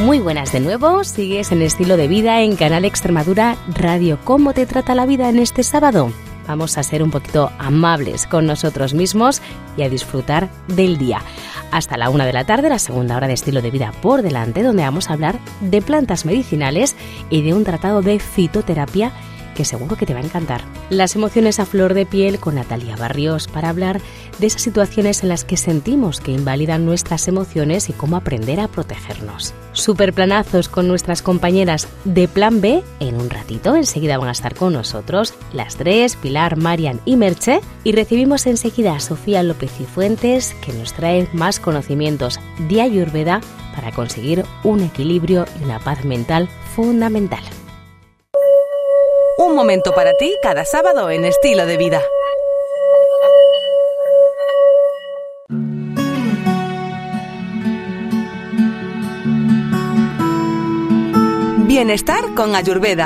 Muy buenas de nuevo, sigues en Estilo de Vida en Canal Extremadura Radio. ¿Cómo te trata la vida en este sábado? Vamos a ser un poquito amables con nosotros mismos y a disfrutar del día. Hasta la 1 de la tarde, la segunda hora de Estilo de Vida por delante, donde vamos a hablar de plantas medicinales y de un tratado de fitoterapia que seguro que te va a encantar. Las emociones a flor de piel con Natalia Barrios para hablar de esas situaciones en las que sentimos que invalidan nuestras emociones y cómo aprender a protegernos. Superplanazos con nuestras compañeras de Plan B en un ratito. Enseguida van a estar con nosotros las tres, Pilar, Marian y Merche. Y recibimos enseguida a Sofía López y Fuentes, que nos trae más conocimientos de Ayurveda para conseguir un equilibrio y una paz mental fundamental. Un momento para ti cada sábado en Estilo de Vida. Bienestar con Ayurveda.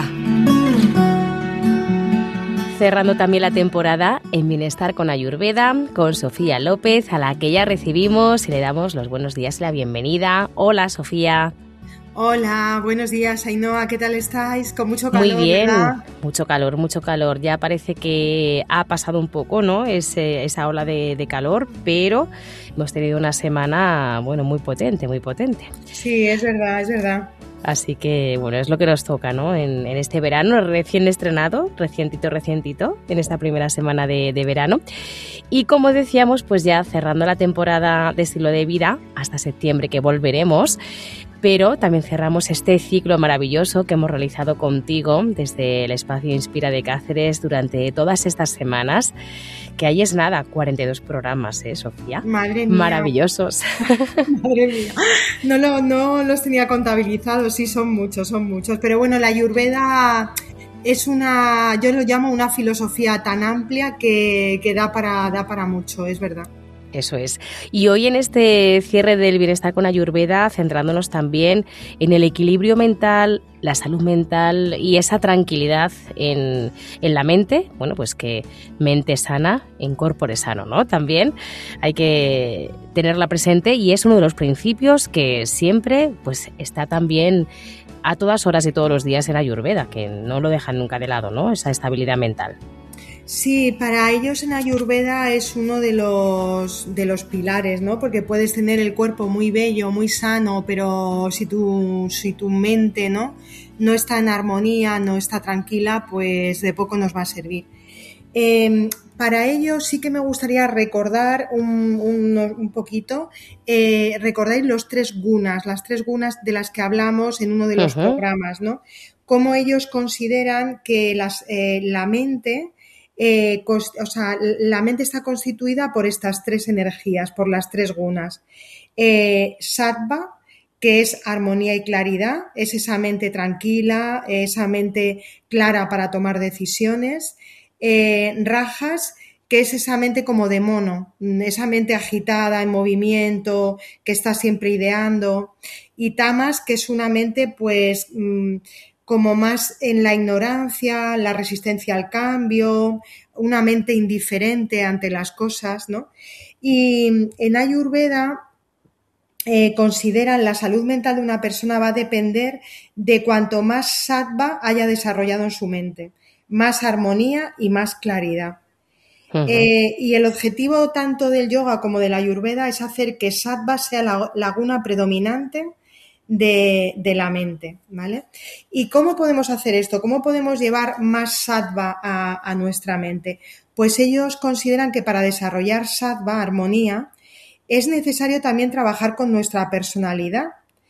Cerrando también la temporada en Bienestar con Ayurveda, con Sofía López, a la que ya recibimos y le damos los buenos días y la bienvenida. Hola, Sofía. Hola, buenos días, Ainhoa, ¿qué tal estáis? Con mucho calor, muy bien, ¿verdad? Mucho calor. Ya parece que ha pasado un poco, ¿no? Esa ola de calor, pero hemos tenido una semana, muy potente. Sí, es verdad. Así que, es lo que nos toca, ¿no? En este verano, recién estrenado, recientito, en esta primera semana de verano. Y como decíamos, pues ya cerrando la temporada de Estilo de Vida, hasta septiembre que volveremos, pero también cerramos este ciclo maravilloso que hemos realizado contigo desde el Espacio Inspira de Cáceres durante todas estas semanas, que ahí es nada, 42 programas, Sofía? Madre mía. Maravillosos. Madre mía. No los tenía contabilizados, sí, son muchos, pero bueno, la Ayurveda es yo lo llamo una filosofía tan amplia que da para mucho, es verdad. Eso es. Y hoy en este cierre del Bienestar con Ayurveda, centrándonos también en el equilibrio mental, la salud mental y esa tranquilidad en la mente, pues que mente sana en corpore sano, ¿no? También hay que tenerla presente y es uno de los principios que siempre pues está también a todas horas y todos los días en Ayurveda, que no lo dejan nunca de lado, ¿no? Esa estabilidad mental. Sí, para ellos en Ayurveda es uno de los pilares, ¿no? Porque puedes tener el cuerpo muy bello, muy sano, pero si tu mente, no está en armonía, no está tranquila, pues de poco nos va a servir. Para ello sí que me gustaría recordar un poquito, recordáis las tres gunas de las que hablamos en uno de los programas, ¿no? Cómo ellos consideran que la mente... la mente está constituida por estas tres energías, por las tres gunas. Sattva, que es armonía y claridad, es esa mente tranquila, esa mente clara para tomar decisiones. Rajas, que es esa mente como de mono, esa mente agitada, en movimiento, que está siempre ideando. Y Tamas, que es una mente pues... como más en la ignorancia, la resistencia al cambio, una mente indiferente ante las cosas, ¿no? Y en Ayurveda consideran la salud mental de una persona va a depender de cuanto más sattva haya desarrollado en su mente, más armonía y más claridad. Y el objetivo tanto del yoga como de la Ayurveda es hacer que sattva sea la guna predominante de la mente, ¿vale? ¿Y cómo podemos hacer esto? ¿Cómo podemos llevar más sattva a nuestra mente? Pues ellos consideran que para desarrollar sattva, armonía, es necesario también trabajar con nuestra personalidad.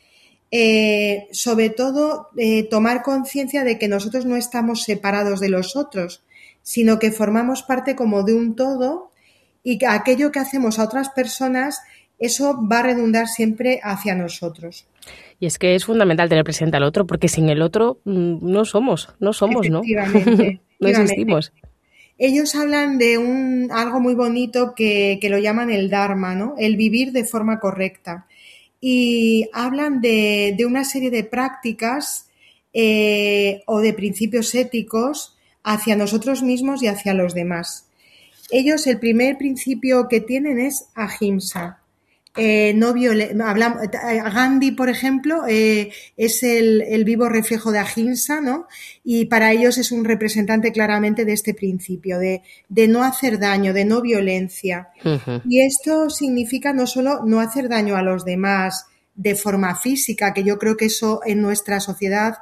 Sobre todo, tomar conciencia de que nosotros no estamos separados de los otros, sino que formamos parte como de un todo y que aquello que hacemos a otras personas, eso va a redundar siempre hacia nosotros. Y es que es fundamental tener presente al otro, porque sin el otro no somos, ¿no? Efectivamente. No existimos. Ellos hablan de algo muy bonito que lo llaman el Dharma, ¿no? El vivir de forma correcta. Y hablan de una serie de prácticas o de principios éticos hacia nosotros mismos y hacia los demás. Ellos, el primer principio que tienen es ahimsa, Gandhi, por ejemplo, es el vivo reflejo de Ahimsa, ¿no? Y para ellos es un representante claramente de este principio, de no hacer daño, de no violencia. Ujú. Y esto significa no solo no hacer daño a los demás de forma física, que yo creo que eso en nuestra sociedad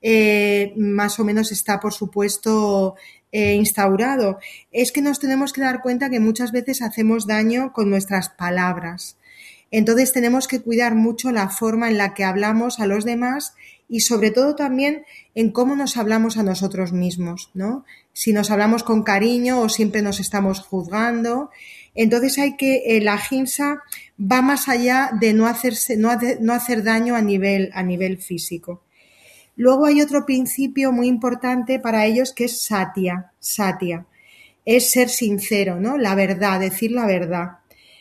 más o menos está, por supuesto, instaurado. Es que nos tenemos que dar cuenta que muchas veces hacemos daño con nuestras palabras. Entonces tenemos que cuidar mucho la forma en la que hablamos a los demás y sobre todo también en cómo nos hablamos a nosotros mismos, ¿no? Si nos hablamos con cariño o siempre nos estamos juzgando. Entonces la ahimsa va más allá de no hacer daño a nivel físico. Luego hay otro principio muy importante para ellos que es satya. Satya es ser sincero, ¿no? La verdad, decir la verdad.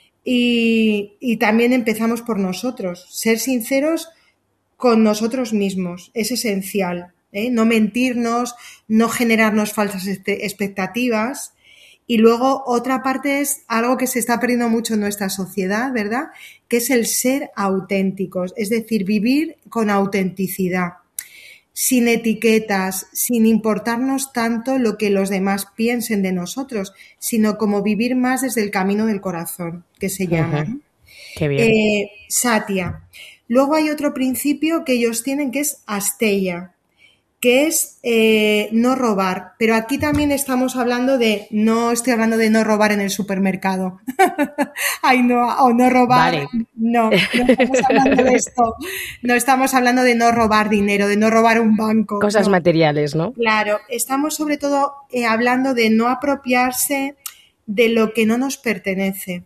Y también empezamos por nosotros. Ser sinceros con nosotros mismos es esencial, ¿eh? No mentirnos, no generarnos falsas expectativas. Y luego otra parte es algo que se está perdiendo mucho en nuestra sociedad, ¿verdad? Que es el ser auténticos, es decir, vivir con autenticidad, sin etiquetas, sin importarnos tanto lo que los demás piensen de nosotros, sino como vivir más desde el camino del corazón, que se llama, ¿no? Qué bien. Satya. Luego hay otro principio que ellos tienen que es Asteya, que es no robar. Pero aquí también estamos hablando no estoy hablando de no robar en el supermercado. Ay, no, o no robar. Vale. No estamos hablando de esto. No estamos hablando de no robar dinero, de no robar un banco. Cosas no. materiales, ¿no? Claro, estamos sobre todo hablando de no apropiarse de lo que no nos pertenece.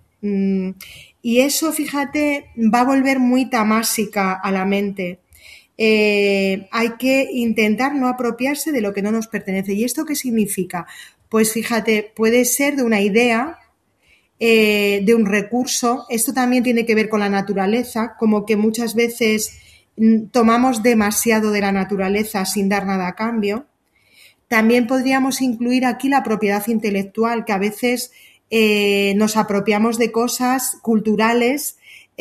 Y eso, fíjate, va a volver muy tamásica a la mente. Hay que intentar no apropiarse de lo que no nos pertenece. ¿Y esto qué significa? Pues fíjate, puede ser de una idea, de un recurso. Esto también tiene que ver con la naturaleza, como que muchas veces tomamos demasiado de la naturaleza sin dar nada a cambio. También podríamos incluir aquí la propiedad intelectual, que a veces nos apropiamos de cosas culturales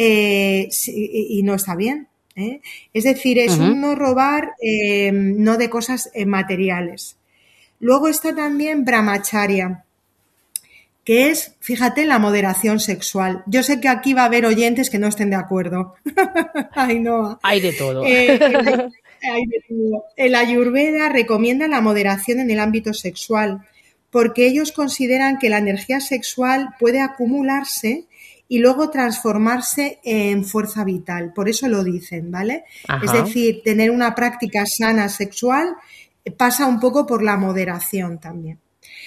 y no está bien. Es decir, es un no robar, no de cosas materiales. Luego está también brahmacharya, que es, fíjate, la moderación sexual. Yo sé que aquí va a haber oyentes que no estén de acuerdo. Ay, no. Hay de todo. El Ayurveda recomienda la moderación en el ámbito sexual, porque ellos consideran que la energía sexual puede acumularse y luego transformarse en fuerza vital. Por eso lo dicen, ¿vale? Ajá. Es decir, tener una práctica sana sexual pasa un poco por la moderación también.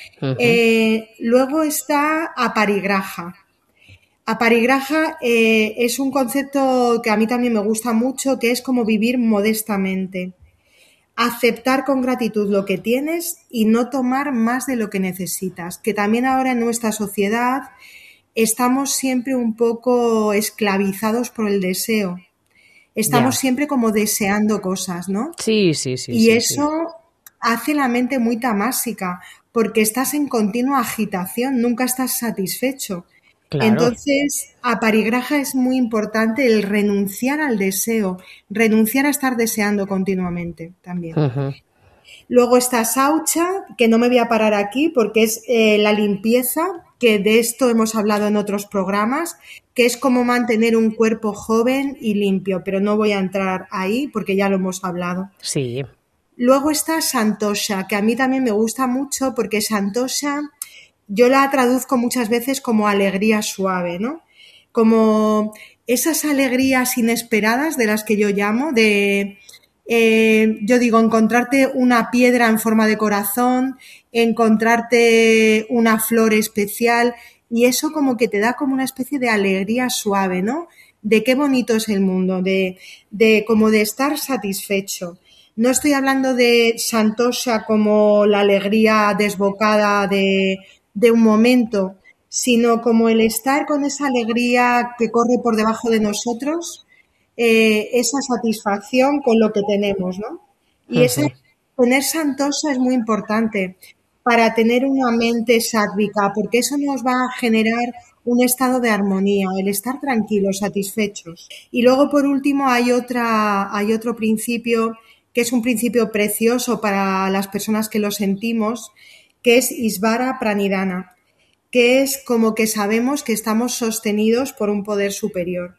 Luego está aparigraha. Aparigraha es un concepto que a mí también me gusta mucho, que es como vivir modestamente. Aceptar con gratitud lo que tienes y no tomar más de lo que necesitas. Que también ahora en nuestra sociedad estamos siempre un poco esclavizados por el deseo. Estamos siempre como deseando cosas, ¿no? Sí. Y eso hace la mente muy tamásica, porque estás en continua agitación, nunca estás satisfecho. Claro. Entonces, aparigraha es muy importante el renunciar al deseo, renunciar a estar deseando continuamente también. Luego está saucha, que no me voy a parar aquí porque es la limpieza, que de esto hemos hablado en otros programas, que es como mantener un cuerpo joven y limpio, pero no voy a entrar ahí porque ya lo hemos hablado. Sí. Luego está santosha, que a mí también me gusta mucho porque santosha yo la traduzco muchas veces como alegría suave, ¿no? Como esas alegrías inesperadas de las que yo llamo, yo digo, encontrarte una piedra en forma de corazón, encontrarte una flor especial, y eso como que te da como una especie de alegría suave, ¿no? De qué bonito es el mundo, como de estar satisfecho. No estoy hablando de santosha como la alegría desbocada de un momento, sino como el estar con esa alegría que corre por debajo de nosotros, esa satisfacción con lo que tenemos, ¿no? Y tener santosha es muy importante para tener una mente sádvica, porque eso nos va a generar un estado de armonía, el estar tranquilos, satisfechos. Y luego, por último, hay otro principio que es un principio precioso para las personas que lo sentimos, que es Isvara Pranidhana, que es como que sabemos que estamos sostenidos por un poder superior.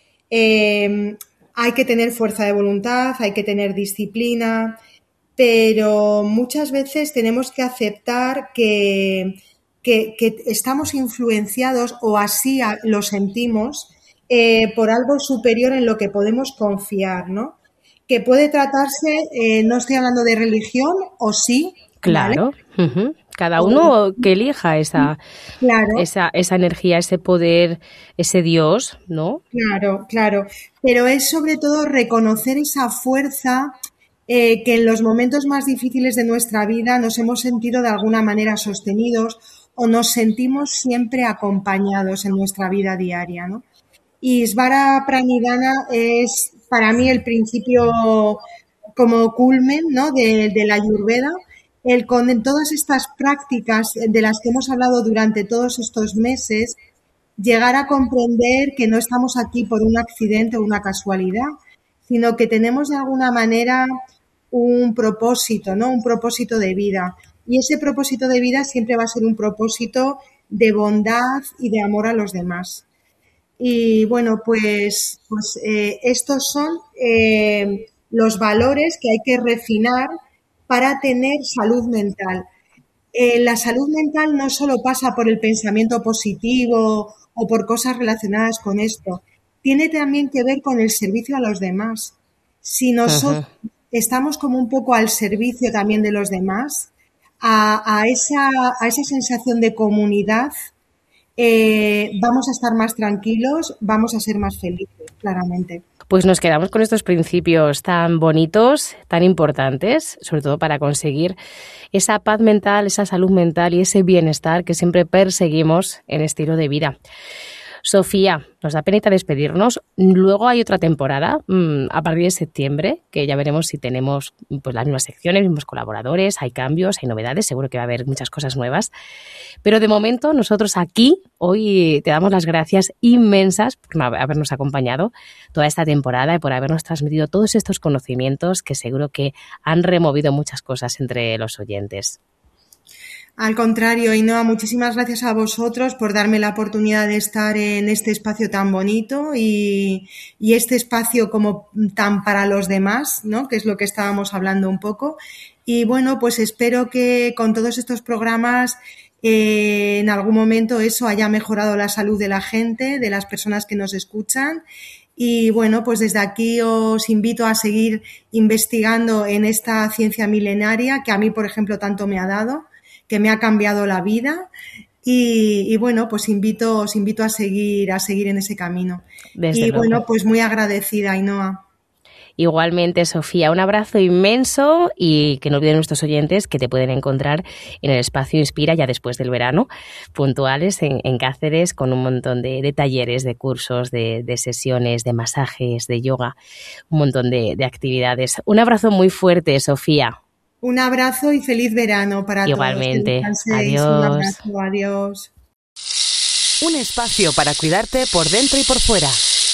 Hay que tener fuerza de voluntad, hay que tener disciplina, pero muchas veces tenemos que aceptar que estamos influenciados, o así lo sentimos, por algo superior en lo que podemos confiar, ¿no? Que puede tratarse, no estoy hablando de religión, o sí, ¿vale? Claro. Cada uno que elija Claro, esa energía, ese poder, ese Dios, ¿no? claro. Pero es sobre todo reconocer esa fuerza que en los momentos más difíciles de nuestra vida nos hemos sentido de alguna manera sostenidos o nos sentimos siempre acompañados en nuestra vida diaria, ¿no? Y Svara Pranidhana es para mí el principio como culmen, ¿no?, de la Ayurveda, el con todas estas prácticas de las que hemos hablado durante todos estos meses, llegar a comprender que no estamos aquí por un accidente o una casualidad, sino que tenemos de alguna manera un propósito, ¿no? Un propósito de vida. Y ese propósito de vida siempre va a ser un propósito de bondad y de amor a los demás. Y bueno, estos son los valores que hay que refinar para tener salud mental. La salud mental no solo pasa por el pensamiento positivo o por cosas relacionadas con esto, tiene también que ver con el servicio a los demás. Si nosotros estamos como un poco al servicio también de los demás, a esa sensación de comunidad, vamos a estar más tranquilos, vamos a ser más felices, claramente. Pues nos quedamos con estos principios tan bonitos, tan importantes, sobre todo para conseguir esa paz mental, esa salud mental y ese bienestar que siempre perseguimos en estilo de vida. Sofía, nos da penita despedirnos. Luego hay otra temporada a partir de septiembre, que ya veremos si tenemos pues las mismas secciones, mismos colaboradores, hay cambios, hay novedades, seguro que va a haber muchas cosas nuevas. Pero de momento nosotros aquí hoy te damos las gracias inmensas por habernos acompañado toda esta temporada y por habernos transmitido todos estos conocimientos que seguro que han removido muchas cosas entre los oyentes. Al contrario, Ainhoa, muchísimas gracias a vosotros por darme la oportunidad de estar en este espacio tan bonito y este espacio como tan para los demás, ¿no?, que es lo que estábamos hablando un poco. Y bueno, pues espero que con todos estos programas en algún momento eso haya mejorado la salud de la gente, de las personas que nos escuchan. Y bueno, pues desde aquí os invito a seguir investigando en esta ciencia milenaria que a mí, por ejemplo, tanto me ha dado, que me ha cambiado la vida y bueno, pues os invito a seguir en ese camino. Desde luego. Bueno, pues muy agradecida, Ainhoa. Igualmente, Sofía, un abrazo inmenso y que no olviden nuestros oyentes que te pueden encontrar en el espacio Inspira ya después del verano, puntuales en Cáceres, con un montón de talleres, de cursos, de sesiones, de masajes, de yoga, un montón de actividades. Un abrazo muy fuerte, Sofía. Un abrazo y feliz verano para Igualmente. todos. Adiós. Un abrazo, adiós. Un espacio para cuidarte por dentro y por fuera.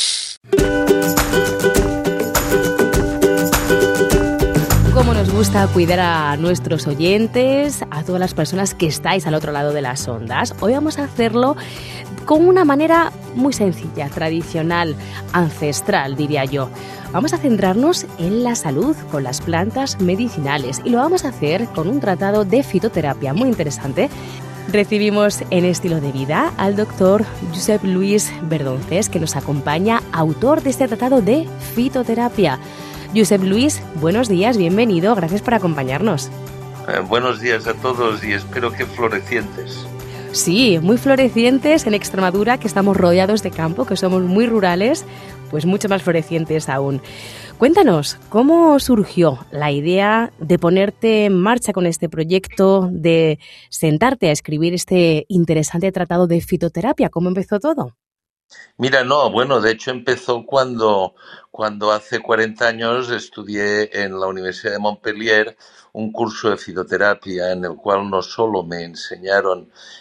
Cómo nos gusta cuidar a nuestros oyentes, a todas las personas que estáis al otro lado de las ondas. Hoy vamos a hacerlo con una manera muy sencilla, tradicional, ancestral, diría yo. Vamos a centrarnos en la salud con las plantas medicinales y lo vamos a hacer con un tratado de fitoterapia muy interesante. Recibimos en Estilo de Vida al doctor Josep Lluís Verdoncés, que nos acompaña, autor de este tratado de fitoterapia. Josep Lluís, buenos días, bienvenido, gracias por acompañarnos. Buenos días a todos y espero que florecientes. Sí, muy florecientes en Extremadura, que estamos rodeados de campo, que somos muy rurales, pues mucho más florecientes aún. Cuéntanos, ¿cómo surgió la idea de ponerte en marcha con este proyecto, de sentarte a escribir este interesante tratado de fitoterapia? ¿Cómo empezó todo? Mira, de hecho empezó cuando hace 40 años estudié en la Universidad de Montpellier un curso de fitoterapia en el cual no solo me enseñaron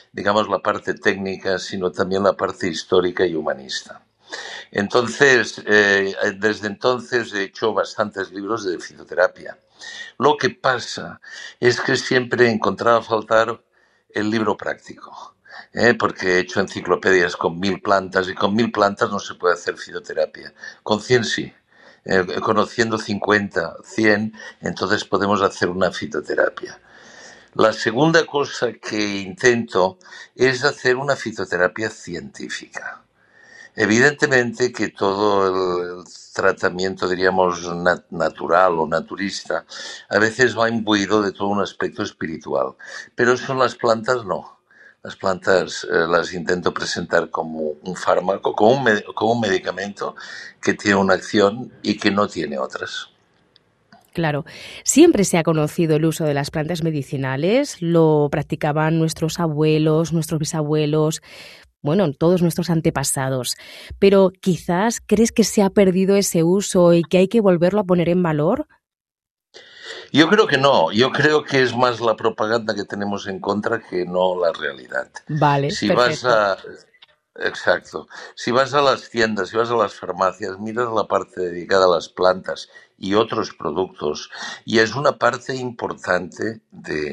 digamos, la parte técnica, sino también la parte histórica y humanista. Entonces, desde entonces he hecho bastantes libros de fitoterapia. Lo que pasa es que siempre he encontrado faltar el libro práctico, porque he hecho enciclopedias con 1000 plantas y con 1000 plantas no se puede hacer fitoterapia. Con 100 sí. Conociendo 50, 100, entonces podemos hacer una fitoterapia. La segunda cosa que intento es hacer una fitoterapia científica. Evidentemente que todo el tratamiento, diríamos, natural o naturista, a veces va imbuido de todo un aspecto espiritual, pero eso en las plantas no. Las plantas las intento presentar como un fármaco, como un medicamento que tiene una acción y que no tiene otras. Claro, siempre se ha conocido el uso de las plantas medicinales, lo practicaban nuestros abuelos, nuestros bisabuelos, bueno, todos nuestros antepasados, pero quizás ¿crees que se ha perdido ese uso y que hay que volverlo a poner en valor? Yo creo que no, yo creo que es más la propaganda que tenemos en contra que no la realidad. Vale, Si vas perfecto. a, Exacto. Si vas a las tiendas, si vas a las farmacias, miras la parte dedicada a las plantas y otros productos, y es una parte importante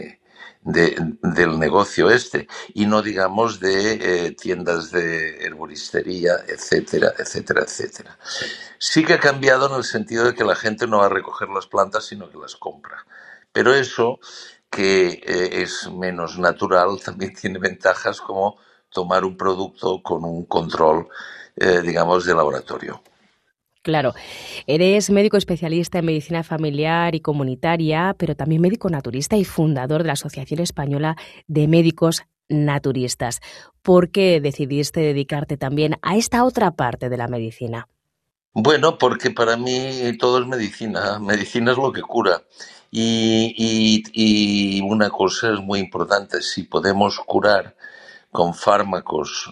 del negocio este, y no digamos de tiendas de herboristería, etcétera, etcétera, etcétera. Sí que ha cambiado en el sentido de que la gente no va a recoger las plantas, sino que las compra. Pero eso, que es menos natural, también tiene ventajas como tomar un producto con un control, digamos, de laboratorio. Claro, eres médico especialista en medicina familiar y comunitaria, pero también médico naturista y fundador de la Asociación Española de Médicos Naturistas. ¿Por qué decidiste dedicarte también a esta otra parte de la medicina? Bueno, porque para mí todo es medicina. Medicina es lo que cura. Y una cosa es muy importante, si podemos curar con fármacos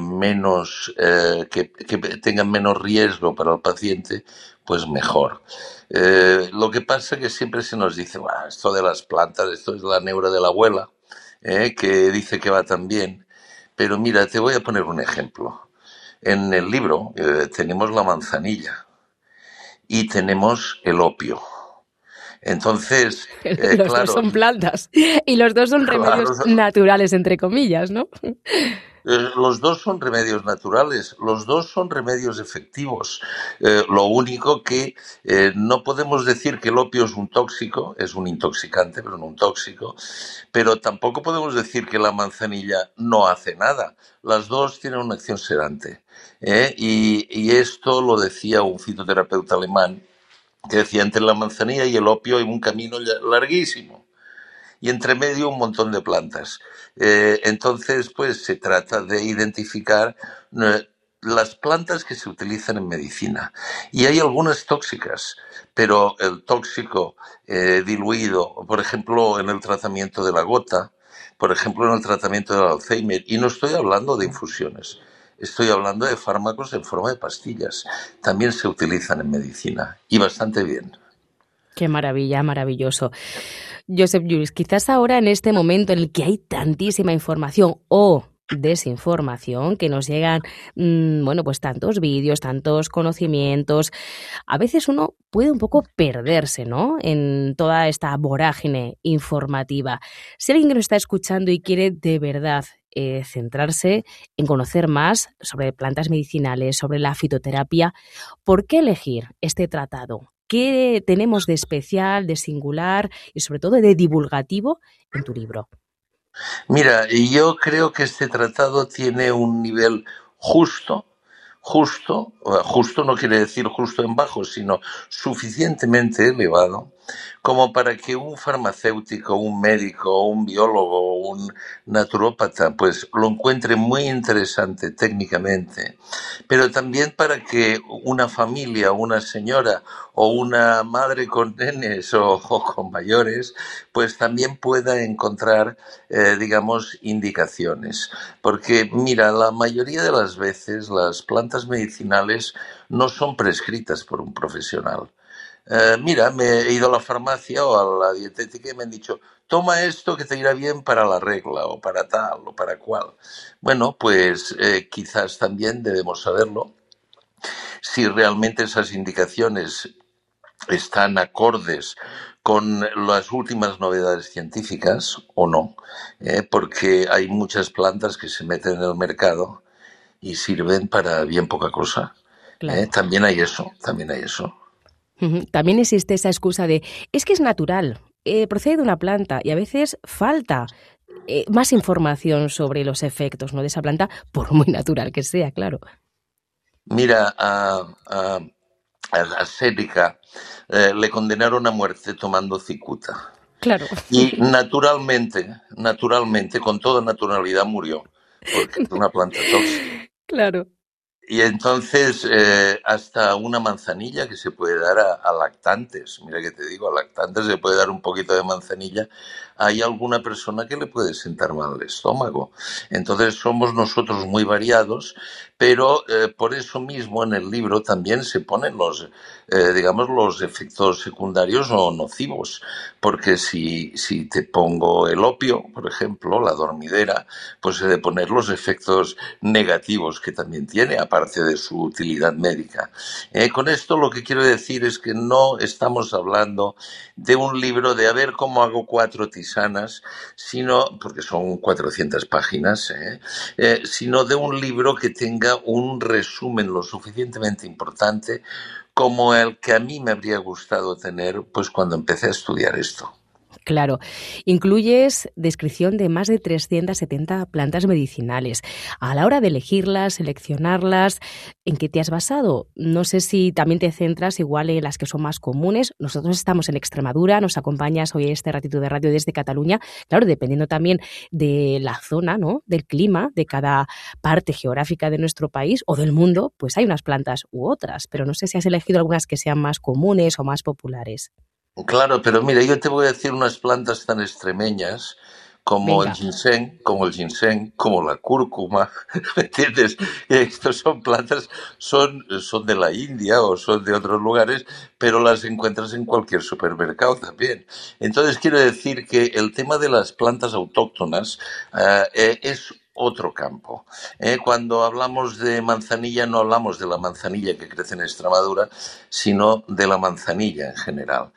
que tengan menos riesgo para el paciente, pues mejor. Lo que pasa es que siempre se nos dice, esto de las plantas, esto es la neura de la abuela, que dice que va tan bien. Pero mira, te voy a poner un ejemplo. En el libro tenemos la manzanilla y tenemos el opio. Entonces, Los dos claro, son plantas y los dos son remedios claro, naturales, entre comillas, ¿no? los dos son remedios naturales, los dos son remedios efectivos. Lo único que no podemos decir que el opio es un tóxico, es un intoxicante, pero no un tóxico, pero tampoco podemos decir que la manzanilla no hace nada. Las dos tienen una acción sedante. Y esto lo decía un fitoterapeuta alemán, que decía, entre la manzanilla y el opio hay un camino larguísimo y entre medio un montón de plantas. Entonces, pues se trata de identificar las plantas que se utilizan en medicina. Y hay algunas tóxicas, pero el tóxico diluido, por ejemplo, en el tratamiento de la gota, por ejemplo, en el tratamiento del Alzheimer, y no estoy hablando de infusiones, estoy hablando de fármacos en forma de pastillas, también se utilizan en medicina, y bastante bien. Qué maravilla, maravilloso. Josep Lluís, quizás ahora en este momento en el que hay tantísima información o desinformación, que nos llegan, bueno, pues tantos vídeos, tantos conocimientos, a veces uno puede un poco perderse, ¿no? En toda esta vorágine informativa. Si alguien que nos está escuchando y quiere de verdad centrarse en conocer más sobre plantas medicinales, sobre la fitoterapia, ¿por qué elegir este tratado? ¿Qué tenemos de especial, de singular y sobre todo de divulgativo en tu libro? Mira, yo creo que este tratado tiene un nivel justo, justo no quiere decir justo en bajo, sino suficientemente elevado como para que un farmacéutico, un médico, un biólogo, un naturópata, pues lo encuentre muy interesante técnicamente, pero también para que una familia, una señora o una madre con nenes o con mayores, pues también pueda encontrar, digamos, indicaciones. Porque, mira, la mayoría de las veces las plantas medicinales no son prescritas por un profesional. mira, me he ido a la farmacia o a la dietética y me han dicho, toma esto que te irá bien para la regla o para tal o para cual. Bueno, pues quizás también debemos saberlo si realmente esas indicaciones están acordes con las últimas novedades científicas o no, porque hay muchas plantas que se meten en el mercado y sirven para bien poca cosa. Claro. También hay eso, también hay eso. También existe esa excusa de, es que es natural, procede de una planta y a veces falta más información sobre los efectos, ¿no?, de esa planta, por muy natural que sea, claro. Mira, a Séneca le condenaron a muerte tomando cicuta. Claro. Y naturalmente, con toda naturalidad murió, porque es una planta tóxica. Claro. Y entonces, hasta una manzanilla que se puede dar a lactantes, mira que te digo, a lactantes se puede dar un poquito de manzanilla, hay alguna persona que le puede sentar mal el estómago. Entonces somos nosotros muy variados, pero por eso mismo en el libro también se ponen digamos, los efectos secundarios o nocivos, porque si te pongo el opio, por ejemplo, la dormidera, pues he de poner los efectos negativos que también tiene, aparte de su utilidad médica. Con esto lo que quiero decir es que no estamos hablando de un libro de a ver cómo hago 4 tisanas, sino, porque son 400 páginas, sino de un libro que tenga un resumen lo suficientemente importante como el que a mí me habría gustado tener pues cuando empecé a estudiar esto. Claro. Incluyes descripción de más de 370 plantas medicinales. A la hora de elegirlas, seleccionarlas, ¿en qué te has basado? No sé si también te centras igual en las que son más comunes. Nosotros estamos en Extremadura, nos acompañas hoy este ratito de radio desde Cataluña. Claro, dependiendo también de la zona, ¿no?, del clima, de cada parte geográfica de nuestro país o del mundo, pues hay unas plantas u otras. Pero no sé si has elegido algunas que sean más comunes o más populares. Claro, pero mira, yo te voy a decir unas plantas tan extremeñas como el Venga. ginseng, como la cúrcuma, ¿me entiendes? Estas son plantas, son de la India o son de otros lugares, pero las encuentras en cualquier supermercado también. Entonces quiero decir que el tema de las plantas autóctonas es otro campo. Cuando hablamos de manzanilla no hablamos de la manzanilla que crece en Extremadura, sino de la manzanilla en general.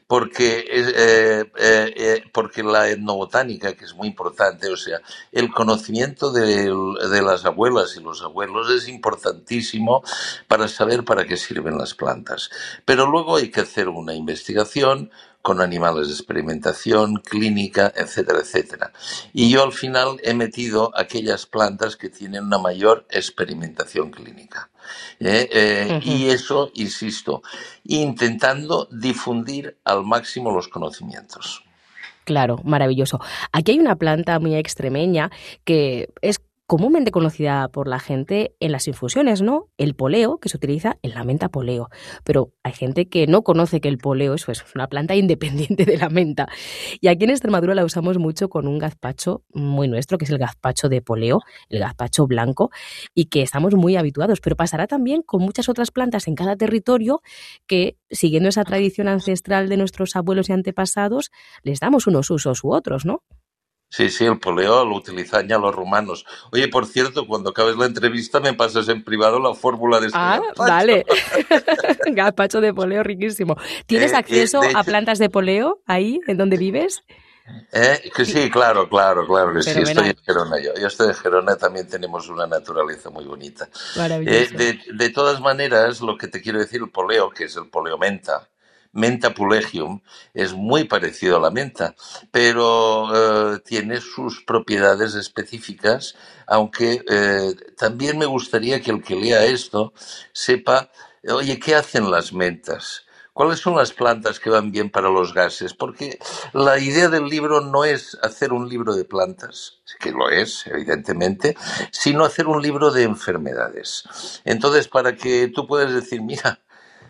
Porque la etnobotánica, que es muy importante, o sea, el conocimiento de las abuelas y los abuelos es importantísimo para saber para qué sirven las plantas. Pero luego hay que hacer una investigación con animales de experimentación, clínica, etcétera, etcétera. Y yo al final he metido aquellas plantas que tienen una mayor experimentación clínica. Y eso, insisto, intentando difundir al máximo los conocimientos. Claro, maravilloso. Aquí hay una planta muy extremeña que es comúnmente conocida por la gente en las infusiones, ¿no? El poleo, que se utiliza en la menta poleo. Pero hay gente que no conoce que el poleo es una planta independiente de la menta. Y aquí en Extremadura la usamos mucho con un gazpacho muy nuestro, que es el gazpacho de poleo, el gazpacho blanco, y que estamos muy habituados. Pero pasará también con muchas otras plantas en cada territorio que, siguiendo esa tradición ancestral de nuestros abuelos y antepasados, les damos unos usos u otros, ¿no? Sí, el poleo lo utilizan ya los rumanos. Oye, por cierto, cuando acabes la entrevista me pasas en privado la fórmula de este gazpacho. Vale. Gazpacho de poleo riquísimo. ¿Tienes acceso de hecho, a plantas de poleo ahí, en donde vives? que sí, claro que sí. Estoy Fenomenal. en Gerona yo. Yo estoy en Gerona, también tenemos una naturaleza muy bonita. Maravilloso. De todas maneras, lo que te quiero decir, el poleo, que es el poleo menta, Menta pulegium, es muy parecido a la menta, pero tiene sus propiedades específicas, aunque también me gustaría que el que lea esto sepa, oye, ¿qué hacen las mentas? ¿Cuáles son las plantas que van bien para los gases? Porque la idea del libro no es hacer un libro de plantas, que lo es, evidentemente, sino hacer un libro de enfermedades. Entonces, para que tú puedas decir, mira,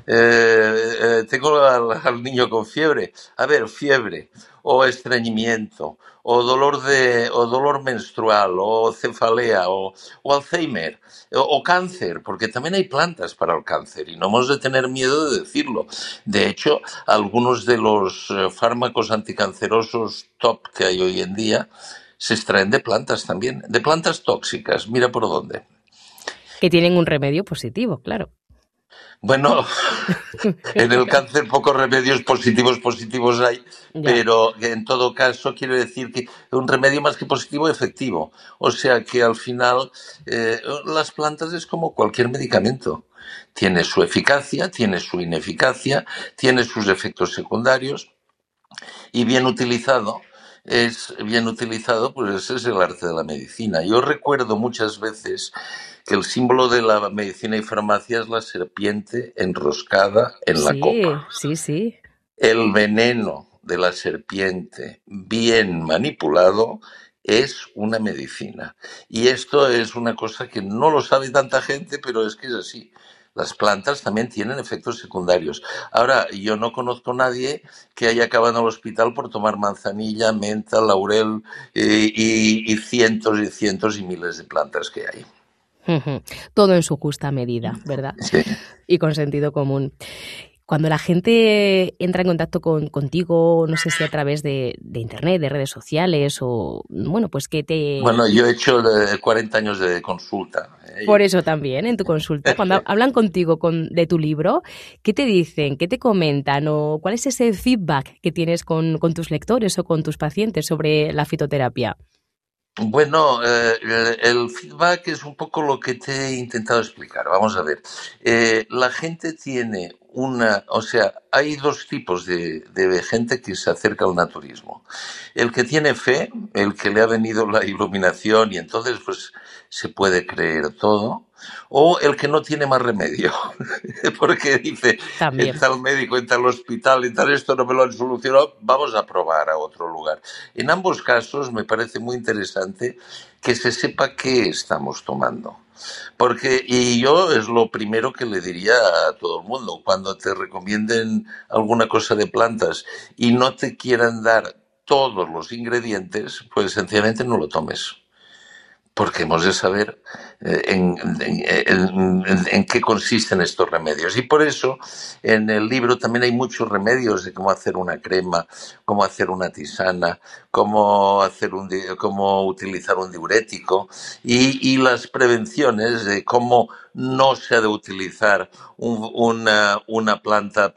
Tengo al niño con fiebre. A ver, fiebre, o estreñimiento, o dolor menstrual, o cefalea, o Alzheimer, o cáncer, porque también hay plantas para el cáncer y no hemos de tener miedo de decirlo. De hecho, algunos de los fármacos anticancerosos top que hay hoy en día se extraen de plantas también, de plantas tóxicas, mira por dónde. Que tienen un remedio positivo, claro. Bueno, en el cáncer pocos remedios positivos hay, Ya. pero en todo caso quiero decir que un remedio más que positivo, efectivo. O sea que al final las plantas es como cualquier medicamento. Tiene su eficacia, tiene su ineficacia, tiene sus efectos secundarios y bien utilizado, pues ese es el arte de la medicina. Yo recuerdo muchas veces que el símbolo de la medicina y farmacia es la serpiente enroscada en la copa. Sí. El veneno de la serpiente bien manipulado es una medicina. Y esto es una cosa que no lo sabe tanta gente, pero es que es así. Las plantas también tienen efectos secundarios. Ahora, yo no conozco a nadie que haya acabado en el hospital por tomar manzanilla, menta, laurel y cientos y cientos y miles de plantas que hay. Todo en su justa medida, ¿verdad? Sí. Y con sentido común. Cuando la gente entra en contacto contigo, no sé si a través de internet, de redes sociales o, bueno, pues que te... Bueno, yo he hecho 40 años de consulta. Por eso también, en tu consulta, cuando hablan contigo de tu libro, ¿qué te dicen? ¿Qué te comentan? ¿O cuál es ese feedback que tienes con tus lectores o con tus pacientes sobre la fitoterapia? Bueno, el feedback es un poco lo que te he intentado explicar. Vamos a ver. La gente tiene o sea, hay dos tipos de gente que se acerca al naturismo. El que tiene fe, el que le ha venido la iluminación y entonces pues se puede creer todo. O el que no tiene más remedio, porque dice, También. en tal médico, en tal hospital, en tal esto no me lo han solucionado, vamos a probar a otro lugar. En ambos casos me parece muy interesante que se sepa qué estamos tomando. Y yo es lo primero que le diría a todo el mundo, cuando te recomienden alguna cosa de plantas y no te quieran dar todos los ingredientes, pues sencillamente no lo tomes. Porque hemos de saber en qué consisten estos remedios. Y por eso en el libro también hay muchos remedios de cómo hacer una crema, cómo hacer una tisana, cómo utilizar un diurético y las prevenciones de cómo no se ha de utilizar una planta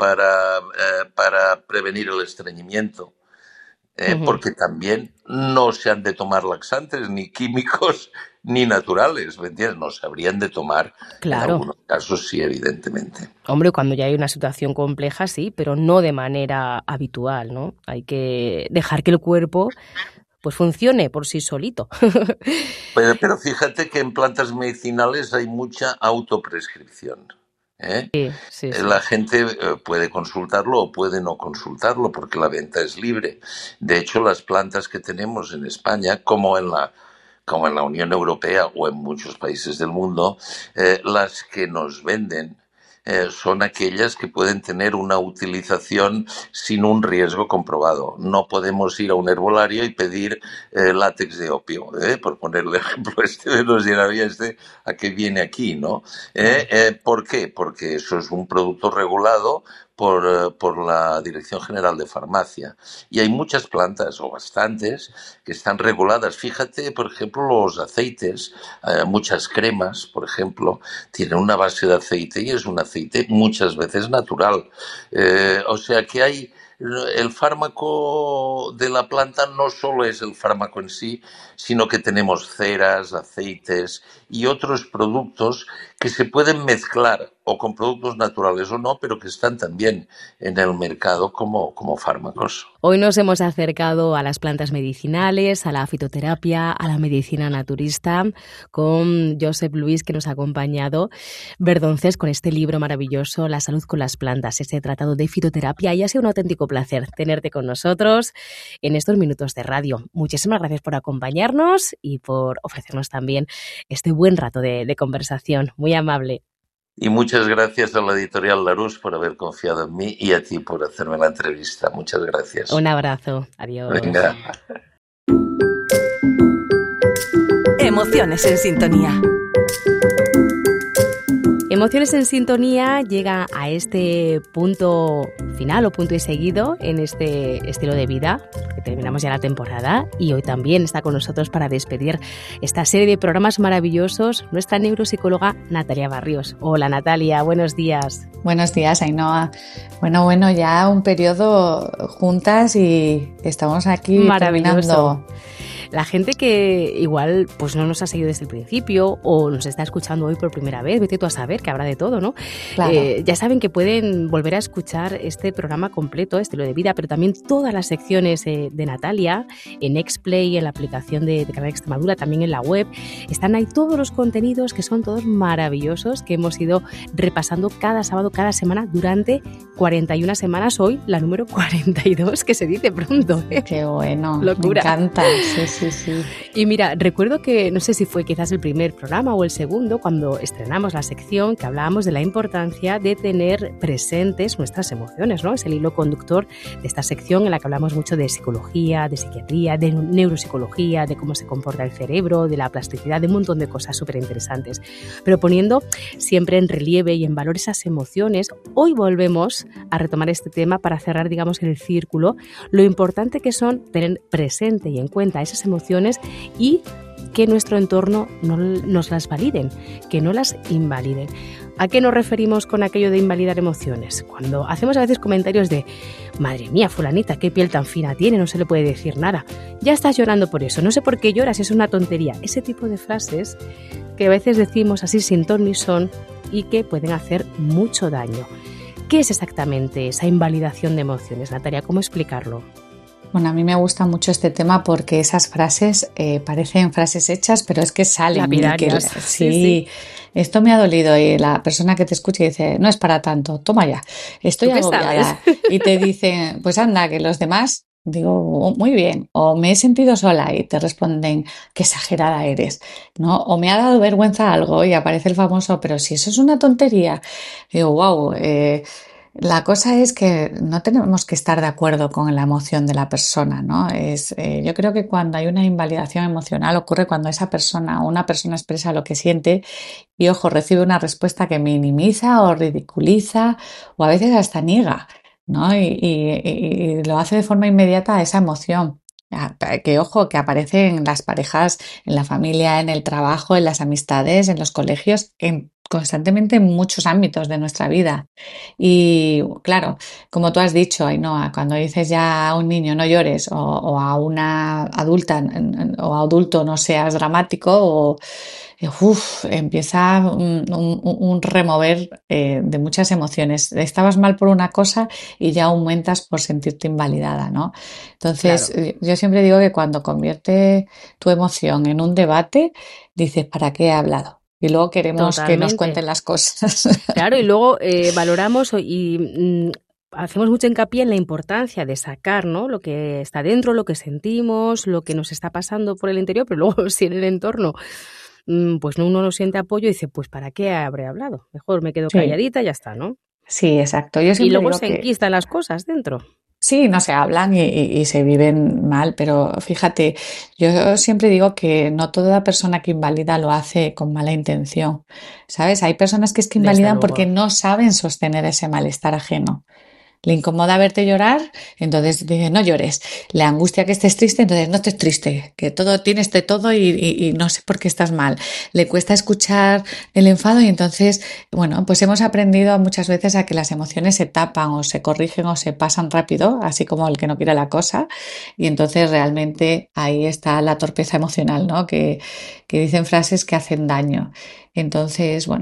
para prevenir el estreñimiento. Porque también no se han de tomar laxantes, ni químicos, ni naturales, ¿me entiendes? No se habrían de tomar, claro. En algunos casos sí, evidentemente. Hombre, cuando ya hay una situación compleja, sí, pero no de manera habitual, ¿no? Hay que dejar que el cuerpo pues funcione por sí solito. Pero fíjate que en plantas medicinales hay mucha autoprescripción. Sí. La gente puede consultarlo o puede no consultarlo porque la venta es libre. De hecho, las plantas que tenemos en España, como en la Unión Europea o en muchos países del mundo, las que nos venden son aquellas que pueden tener una utilización sin un riesgo comprobado. No podemos ir a un herbolario y pedir látex de opio, por poner el ejemplo nos llegaría a qué viene aquí, ¿no? ¿Por qué? Porque eso es un producto regulado por la Dirección General de Farmacia. Y hay muchas plantas, o bastantes, que están reguladas. Fíjate, por ejemplo, los aceites, muchas cremas, por ejemplo, tienen una base de aceite y es un aceite muchas veces natural. O sea que el fármaco de la planta no solo es el fármaco en sí, sino que tenemos ceras, aceites y otros productos que se pueden mezclar o con productos naturales o no, pero que están también en el mercado como fármacos. Hoy nos hemos acercado a las plantas medicinales, a la fitoterapia, a la medicina naturista, con Josep Luis, que nos ha acompañado, Verdoncés, con este libro maravilloso, La salud con las plantas, este tratado de fitoterapia. Y ha sido un auténtico placer tenerte con nosotros en estos minutos de radio. Muchísimas gracias por acompañarnos y por ofrecernos también este buen rato de conversación. Muy amable. Y muchas gracias a la editorial Larousse por haber confiado en mí y a ti por hacerme la entrevista. Muchas gracias. Un abrazo. Adiós. Venga. Emociones en sintonía. Emociones en sintonía llega a este punto final o punto y seguido en este estilo de vida, que terminamos ya la temporada, y hoy también está con nosotros para despedir esta serie de programas maravillosos nuestra neuropsicóloga Natalia Barrios. Hola Natalia, buenos días. Buenos días, Ainhoa. Bueno, ya un periodo juntas y estamos aquí terminando. La gente que igual pues no nos ha seguido desde el principio o nos está escuchando hoy por primera vez, vete tú a saber que habrá de todo, ¿no? Claro. Ya saben que pueden volver a escuchar este programa completo, Estilo de Vida, pero también todas las secciones de Natalia en Xplay, en la aplicación de Canal Extremadura, también en la web. Están ahí todos los contenidos que son todos maravillosos, que hemos ido repasando cada sábado, cada semana durante 41 semanas. Hoy la número 42, que se dice pronto, ¿eh? Qué bueno, locura. Me encanta, sí. Y mira, recuerdo que, no sé si fue quizás el primer programa o el segundo, cuando estrenamos la sección, que hablábamos de la importancia de tener presentes nuestras emociones, ¿no? Es el hilo conductor de esta sección en la que hablamos mucho de psicología, de psiquiatría, de neuropsicología, de cómo se comporta el cerebro, de la plasticidad, de un montón de cosas súper interesantes. Pero poniendo siempre en relieve y en valor esas emociones, hoy volvemos a retomar este tema para cerrar, digamos, el círculo, lo importante que son tener presente y en cuenta esas emociones y que nuestro entorno no nos las validen, que no las invaliden. ¿A qué nos referimos con aquello de invalidar emociones? Cuando hacemos a veces comentarios de madre mía, fulanita, qué piel tan fina tiene, no se le puede decir nada. Ya estás llorando por eso, no sé por qué lloras, es una tontería. Ese tipo de frases que a veces decimos así sin ton ni son y que pueden hacer mucho daño. ¿Qué es exactamente esa invalidación de emociones, Natalia? ¿Cómo explicarlo? Bueno, a mí me gusta mucho este tema porque esas frases parecen frases hechas, pero es que salen. Lapidarias. Sí, esto me ha dolido y la persona que te escucha dice, no es para tanto, toma ya, estoy agobiada. Y te dicen, pues anda, que los demás, digo, muy bien, o me he sentido sola y te responden, qué exagerada eres, ¿no? O me ha dado vergüenza algo y aparece el famoso, pero si eso es una tontería, digo, wow, la cosa es que no tenemos que estar de acuerdo con la emoción de la persona, ¿no? Yo creo que cuando hay una invalidación emocional ocurre cuando esa persona o una persona expresa lo que siente y, ojo, recibe una respuesta que minimiza o ridiculiza o a veces hasta niega, ¿no? Y lo hace de forma inmediata a esa emoción. Que, ojo, que aparece en las parejas, en la familia, en el trabajo, en las amistades, en los colegios, constantemente en muchos ámbitos de nuestra vida. Y claro, como tú has dicho, Ainhoa, cuando dices ya a un niño no llores o a una adulta o adulto no seas dramático o empieza un remover de muchas emociones. Estabas mal por una cosa y ya aumentas por sentirte invalidada, ¿no? Entonces, claro, yo siempre digo que cuando convierte tu emoción en un debate, dices, ¿para qué he hablado? Y luego queremos Totalmente. que nos cuenten las cosas. Claro, y luego valoramos y hacemos mucho hincapié en la importancia de sacar, ¿no?, lo que está dentro, lo que sentimos, lo que nos está pasando por el interior, pero luego si en el entorno pues uno no siente apoyo y dice, pues ¿para qué habré hablado? Mejor me quedo calladita y ya está, ¿no? Sí, exacto. Yo y luego se enquistan las cosas dentro. Sí, no se hablan y se viven mal, pero fíjate, yo siempre digo que no toda persona que invalida lo hace con mala intención, ¿sabes? Hay personas que es que invalidan porque no saben sostener ese malestar ajeno. Le incomoda verte llorar, entonces dice, no llores. Le angustia que estés triste, entonces no estés triste, que todo tienes de todo y no sé por qué estás mal. Le cuesta escuchar el enfado y entonces, bueno, pues hemos aprendido muchas veces a que las emociones se tapan o se corrigen o se pasan rápido, así como el que no quiere la cosa. Y entonces realmente ahí está la torpeza emocional, ¿no? Que dicen frases que hacen daño. Entonces, bueno,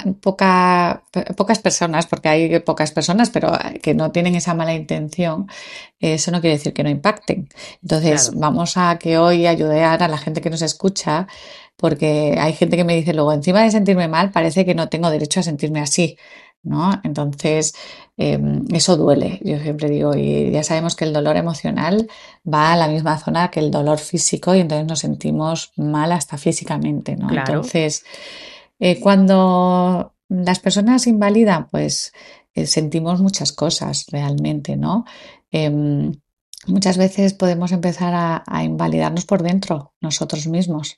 pocas personas, porque hay pocas personas, pero que no tienen esa mala intención, eso no quiere decir que no impacten. Entonces, claro, vamos a que hoy ayudar a la gente que nos escucha, porque hay gente que me dice luego, encima de sentirme mal, parece que no tengo derecho a sentirme así, ¿no? Entonces, eso duele, yo siempre digo, y ya sabemos que el dolor emocional va a la misma zona que el dolor físico y entonces nos sentimos mal hasta físicamente, ¿no? Claro. Entonces, cuando las personas invalidan, pues sentimos muchas cosas realmente, ¿no? Em, Muchas veces podemos empezar a invalidarnos por dentro, nosotros mismos,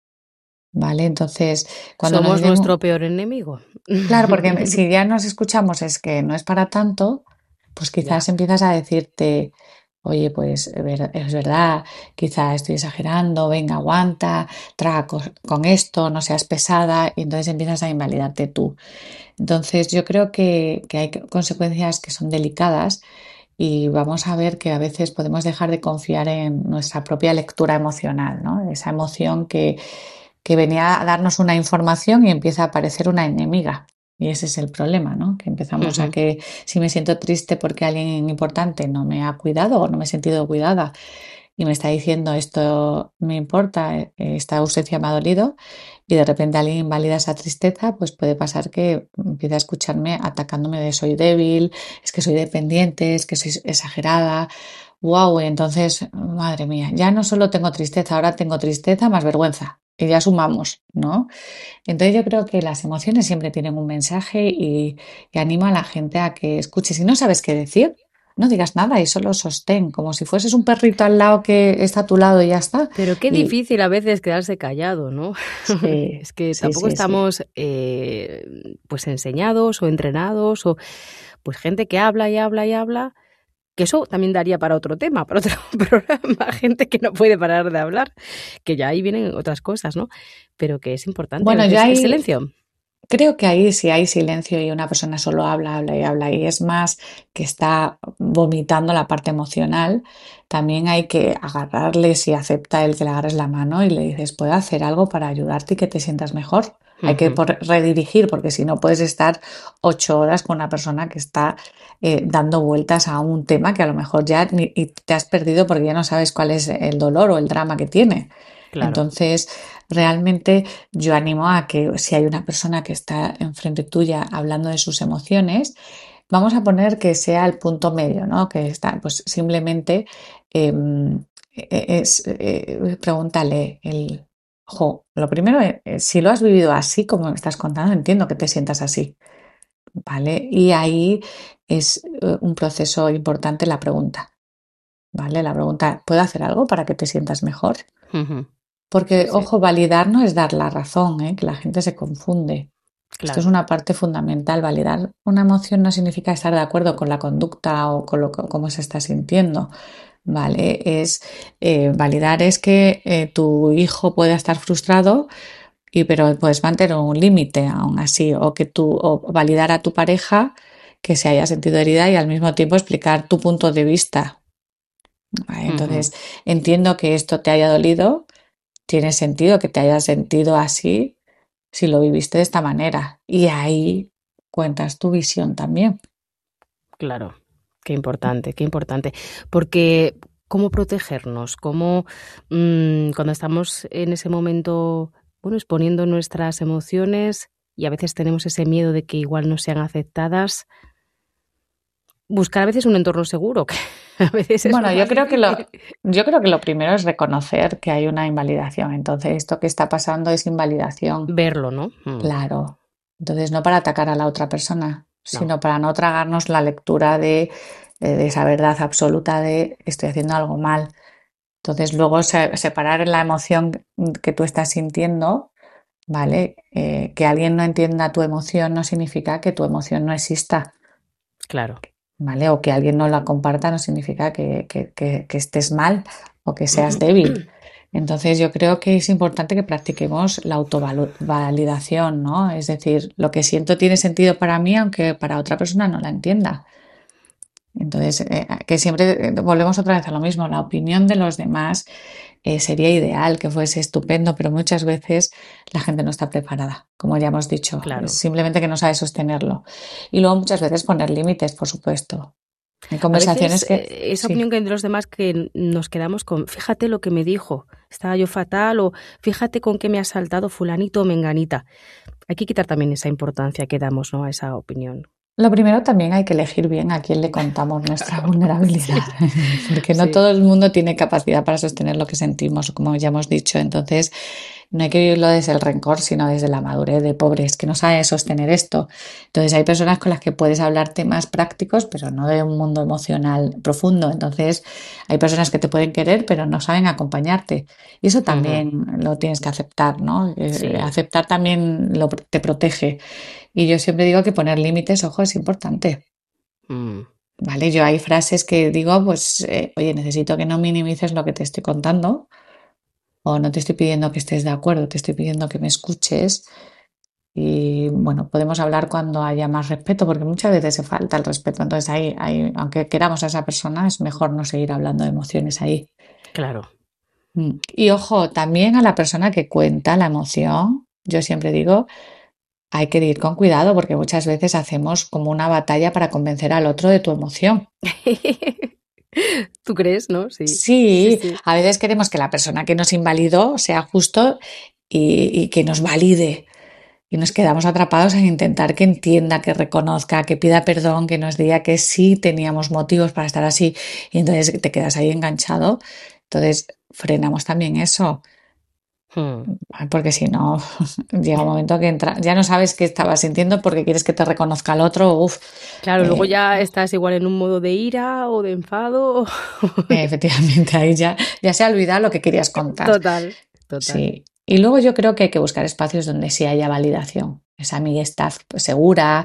¿vale? Entonces, cuando nos Somos dicen, nuestro peor enemigo. claro, porque si ya nos escuchamos es que no es para tanto, pues quizás Ya. empiezas a decirte, oye, pues es verdad, quizá estoy exagerando, venga, aguanta, traga con esto, no seas pesada, y entonces empiezas a invalidarte tú. Entonces, yo creo que hay consecuencias que son delicadas y vamos a ver que a veces podemos dejar de confiar en nuestra propia lectura emocional, ¿no? Esa emoción que venía a darnos una información y empieza a aparecer una enemiga. Y ese es el problema, ¿no? Que empezamos a Ujú. que si me siento triste porque alguien importante no me ha cuidado o no me he sentido cuidada y me está diciendo esto me importa, esta ausencia me ha dolido y de repente alguien invalida esa tristeza, pues puede pasar que empiece a escucharme atacándome de soy débil, es que soy dependiente, es que soy exagerada. Wow, y entonces, madre mía, ya no solo tengo tristeza, ahora tengo tristeza más vergüenza. Y ya sumamos, ¿no? Entonces yo creo que las emociones siempre tienen un mensaje y animo a la gente a que escuche. Si no sabes qué decir, no digas nada y solo sostén, como si fueses un perrito al lado que está a tu lado y ya está. Pero qué Y difícil a veces quedarse callado, ¿no? sí, Es que sí, tampoco sí, sí. estamos pues enseñados o entrenados o pues gente que habla y habla y habla, que eso también daría para otro tema, para otro programa, gente que no puede parar de hablar, que ya ahí vienen otras cosas, ¿no? Pero que es importante a Bueno, yo veces el ahí silencio. creo que ahí si hay silencio y una persona solo habla, habla y habla y es más que está vomitando la parte emocional, también hay que agarrarle si acepta el que le agarres la mano y le dices, ¿puedo hacer algo para ayudarte y que te sientas mejor? Hay que Ujú. redirigir porque si no puedes estar 8 horas con una persona que está dando vueltas a un tema que a lo mejor ya y te has perdido porque ya no sabes cuál es el dolor o el drama que tiene. Claro. Entonces, realmente yo animo a que si hay una persona que está enfrente tuya hablando de sus emociones, vamos a poner que sea el punto medio, ¿no? Que está, pues simplemente pregúntale lo primero, si lo has vivido así como me estás contando, entiendo que te sientas así, ¿vale? Y ahí es un proceso importante la pregunta, ¿vale? La pregunta, ¿puedo hacer algo para que te sientas mejor? Ujú. Porque, Sí, ojo, validar no es dar la razón, ¿eh? Que la gente se confunde. Esto es claro. una parte fundamental. Validar una emoción no significa estar de acuerdo con la conducta o con cómo se está sintiendo, ¿vale? Validar es que tu hijo pueda estar frustrado pero puedes mantener un límite aún así, o validar a tu pareja que se haya sentido herida y al mismo tiempo explicar tu punto de vista. ¿Vale? Ujú. Entonces, entiendo que esto te haya dolido, tiene sentido que te hayas sentido así si lo viviste de esta manera. Y ahí cuentas tu visión también. Claro. Qué importante, qué importante. Porque, ¿cómo protegernos? ¿Cómo, cuando estamos en ese momento, bueno, exponiendo nuestras emociones y a veces tenemos ese miedo de que igual no sean aceptadas, buscar a veces un entorno seguro, que a veces es lo Bueno, más difícil. yo creo que lo primero es reconocer que hay una invalidación. Entonces, esto que está pasando es invalidación, Verlo, ¿no? claro. Entonces, no para atacar a la otra persona, No, sino para no tragarnos la lectura de esa verdad absoluta de estoy haciendo algo mal. Entonces, luego separar la emoción que tú estás sintiendo, ¿vale? Que alguien no entienda tu emoción no significa que tu emoción no exista, claro. ¿vale? O que alguien no la comparta no significa que estés mal o que seas débil. Entonces, yo creo que es importante que practiquemos la autovalidación, ¿no? Es decir, lo que siento tiene sentido para mí, aunque para otra persona no la entienda. Entonces, que siempre volvemos otra vez a lo mismo, la opinión de los demás sería ideal, que fuese estupendo, pero muchas veces la gente no está preparada, como ya hemos dicho, es Claro. simplemente que no sabe sostenerlo. Y luego muchas veces poner límites, por supuesto. Hay A veces conversaciones que, esa sí, opinión que hay de los demás que nos quedamos con, fíjate lo que me dijo, estaba yo fatal o fíjate con qué me ha saltado fulanito o menganita. Hay que quitar también esa importancia que damos, ¿no?, a esa opinión. lo primero también hay que elegir bien a quién le contamos nuestra vulnerabilidad, Sí, porque no sí. todo el mundo tiene capacidad para sostener lo que sentimos, como ya hemos dicho. Entonces, no hay que vivirlo desde el rencor, sino desde la madurez de pobres que no saben sostener esto. Entonces hay personas con las que puedes hablar temas prácticos, pero no de un mundo emocional profundo. Entonces hay personas que te pueden querer, pero no saben acompañarte. Y eso también lo tienes que aceptar, ¿no? Sí. Aceptar también te protege. Y yo siempre digo que poner límites, ojo, es importante. Vale, yo hay frases que digo, pues, oye, necesito que no minimices lo que te estoy contando, o no te estoy pidiendo que estés de acuerdo, te estoy pidiendo que me escuches. Y bueno, podemos hablar cuando haya más respeto, porque muchas veces se falta el respeto. Entonces, aunque queramos a esa persona, es mejor no seguir hablando de emociones ahí. Claro. Y ojo, también a la persona que cuenta la emoción, yo siempre digo, hay que ir con cuidado porque muchas veces hacemos como una batalla para convencer al otro de tu emoción. ¿Tú crees, no? Sí. Sí, Sí. a veces queremos que la persona que nos invalidó sea justo y que nos valide. Y nos quedamos atrapados en intentar que entienda, que reconozca, que pida perdón, que nos diga que sí teníamos motivos para estar así. Y entonces te quedas ahí enganchado. Entonces frenamos también eso. Porque si no, llega un momento que ya no sabes qué estabas sintiendo porque quieres que te reconozca el otro. Uf, Claro, luego ya estás igual en un modo de ira o de enfado. efectivamente, ahí ya se ha olvidado lo que querías contar. Total. Sí. Y luego yo creo que hay que buscar espacios donde sí haya validación, esa amistad segura.